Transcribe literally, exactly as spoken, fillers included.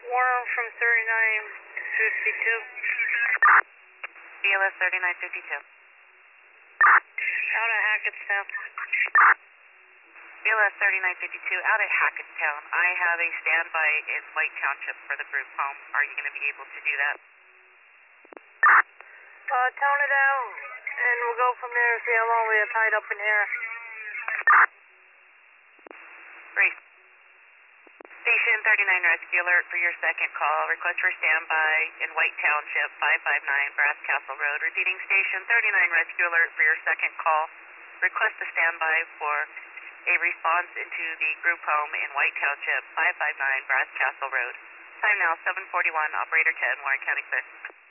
Warren from thirty-nine fifty-two. B L S thirty-nine fifty-two. Out of Hackettstown. B L S thirty-nine fifty-two, out at Hackettstown. I have a standby in White Township for the group home. Are you going to be able to do that? Uh, tone it out, and we'll go from there and see how long we are tied up in here. Great. Station thirty-nine Rescue Alert for your second call. Request for standby in White Township, five five nine Brass Castle Road. Repeating Station thirty-nine Rescue Alert for your second call. Request a standby for a response into the group home in White Township, five five nine Brass Castle Road. Time now seven forty-one, Operator ten, Warren County clear.